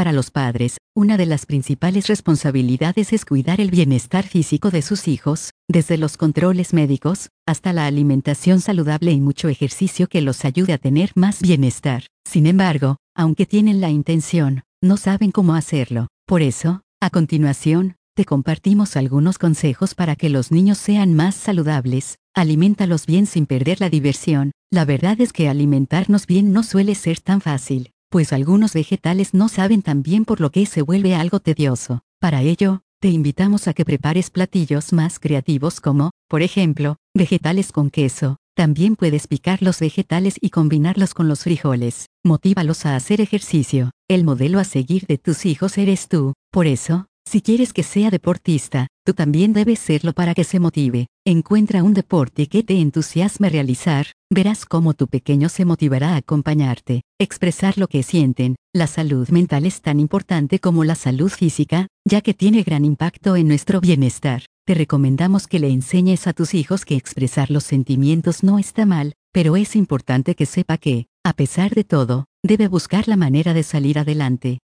Para los padres, una de las principales responsabilidades es cuidar el bienestar físico de sus hijos, desde los controles médicos, hasta la alimentación saludable y mucho ejercicio que los ayude a tener más bienestar. Sin embargo, aunque tienen la intención, no saben cómo hacerlo. Por eso, a continuación, te compartimos algunos consejos para que los niños sean más saludables. Aliméntalos bien sin perder la diversión. La verdad es que alimentarnos bien no suele ser tan fácil, pues algunos vegetales no saben tan bien, por lo que se vuelve algo tedioso. Para ello, te invitamos a que prepares platillos más creativos como, por ejemplo, vegetales con queso. También puedes picar los vegetales y combinarlos con los frijoles. Motívalos a hacer ejercicio. El modelo a seguir de tus hijos eres tú. Por eso, si quieres que sea deportista, tú también debes serlo para que se motive. Encuentra un deporte que te entusiasme realizar. Verás cómo tu pequeño se motivará a acompañarte. Expresar lo que sienten. La salud mental es tan importante como la salud física, ya que tiene gran impacto en nuestro bienestar. Te recomendamos que le enseñes a tus hijos que expresar los sentimientos no está mal, pero es importante que sepa que, a pesar de todo, debe buscar la manera de salir adelante.